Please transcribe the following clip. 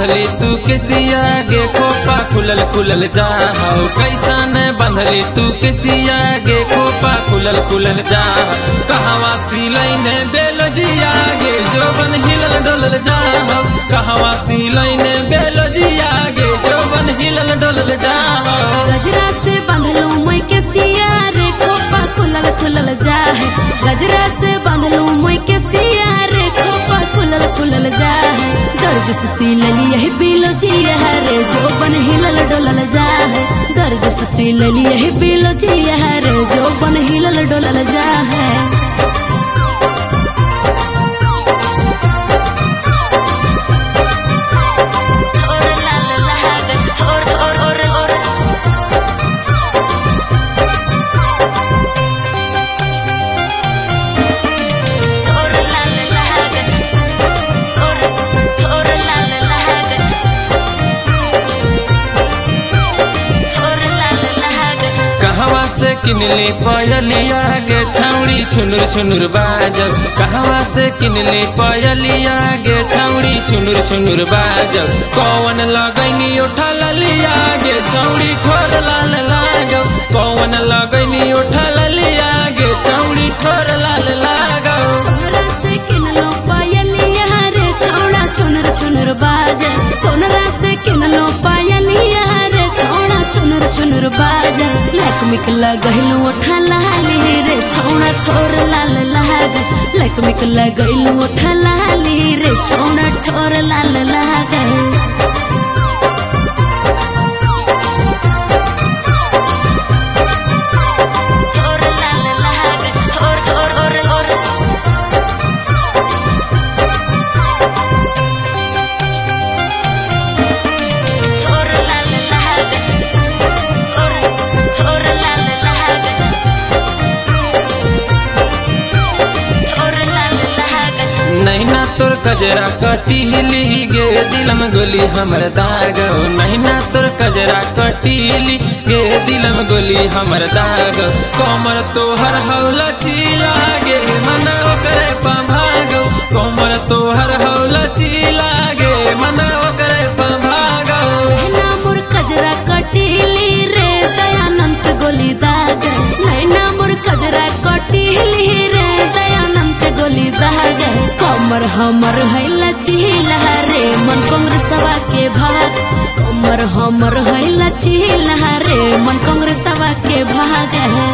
बंधली तू किसी आगे खोपा खुलल खुलल जा हो कैसन बंधली तू किसी आगे खोपा खुलल खुलल जा कहवा सिलैने बेलोजी आगे जो बन हिलल डोलल जा हो कहवा सिलैने बेलोजी आगे जो बन हिलल डोलल जा हो गजरा से बंधलू मैं के सिया रे खोपा खुलल खुलल जा है गजरा से बंधलू मैं के सिया रे खोपा खुलल खुलल जा है दर्ज से सिलली यही बेलोजी रे जो बन हिलल डोलल जा है दर्ज से सिलली यही बेलोजी रे जो बन हिलल डोलल जा है किनली पायलिया गे छौड़ी छुनुर छुनुर बाजब कहवा से किनली पायलिया गे छौड़ी छुनुर छुनुर बाजब कौन लगैनी उठा ललिया गे छौड़ी ठोर लाल लागब कौन लगैनी उठा ललिया गे छौड़ी ठोर लाल लागब सोनरा से किनलो पायलिया रे छौड़ा छुनुर छुनुर बाजे सोनरा से किनलो पायलिया रे छौड़ा छुनुर छुनुर बाजे लकमिक लगैलू उठा लाली रे छौड़ा ठोर लाल लाग लकमिक लगैलू उठा लाली रे छौड़ा ठोर लाल लाग नैना तोर कजरा कटीली गे दिलम गोली हमर दाग नैना तोर कजरा कटीली गे दिलम गोली हमर दाग कोमर तोहर हौला चिला गे मन ओकरे पभागो कोमर तोहर हौला चिला गे मन ओकरे पभागो नैना मोर कजरा कटीली रे दयानंद गोली दाग नैना मोर कजरा कटीली रे दयानंद गोली दाग कमर हमर हैला चिला रे मन कांग्रेसवा के भाग कमर हमर हैला चिला रे मन कांग्रेसवा के भाग